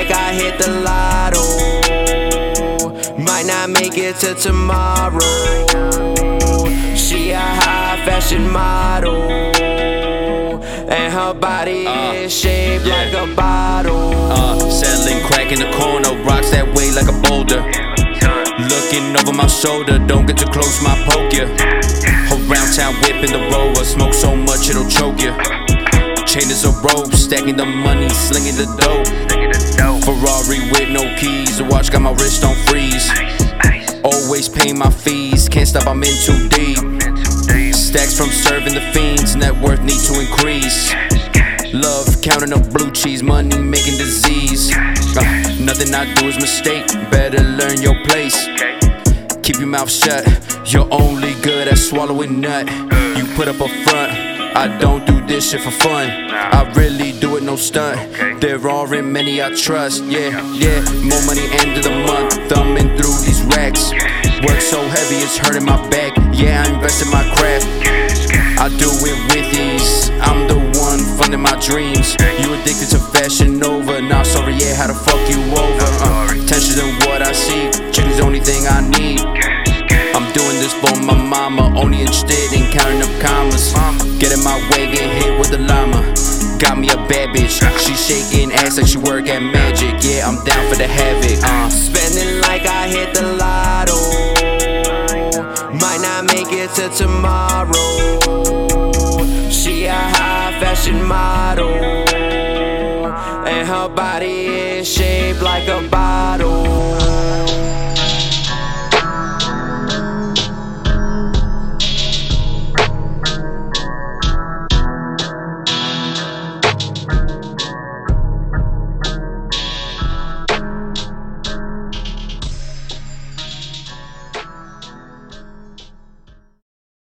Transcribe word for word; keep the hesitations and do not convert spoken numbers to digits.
like I hit the lotto. Might not make it to tomorrow. She a high fashion model, and her body uh, is shaped yeah. like a bottle. Uh, selling crack in the corner, rocks that way like a boulder. Looking over my shoulder, don't get too close, might poke ya. Around town whipping the rover, smoke so much it'll choke ya. Chain is a rope, stacking the money, slinging the dope. Ferrari with no keys, the watch got my wrist on freeze. Always paying my fees, can't stop, I'm in too deep. Stacks from serving the fiends, net worth need to increase. Love counting up blue cheese, money making disease. uh, Nothing I do is mistake, better learn your place. Keep your mouth shut, you're only good at swallowing nut. You put up a front, I don't do this shit for fun. I really do it, no stunt. There aren't many I trust, yeah, yeah. More money end of the month, thumbing through these racks. Work so heavy it's hurting my back, yeah, I invest in my craft. I do it with ease, I'm the one funding my dreams. You addicted to Fashion Nova, nah sorry, yeah, how the fuck you over? uh, Tensions in what I see, chicken's the only thing I need. I'm doing this for my mama, only interested in counting up commas. Getting my way, get hit with the llama. Got me a bad bitch, she shaking ass like she work at Magic. Yeah, I'm down for the havoc. uh. Spending like I hit the lotto. Might not make it to tomorrow. She a high fashion model, and her body is shaped like a bottle.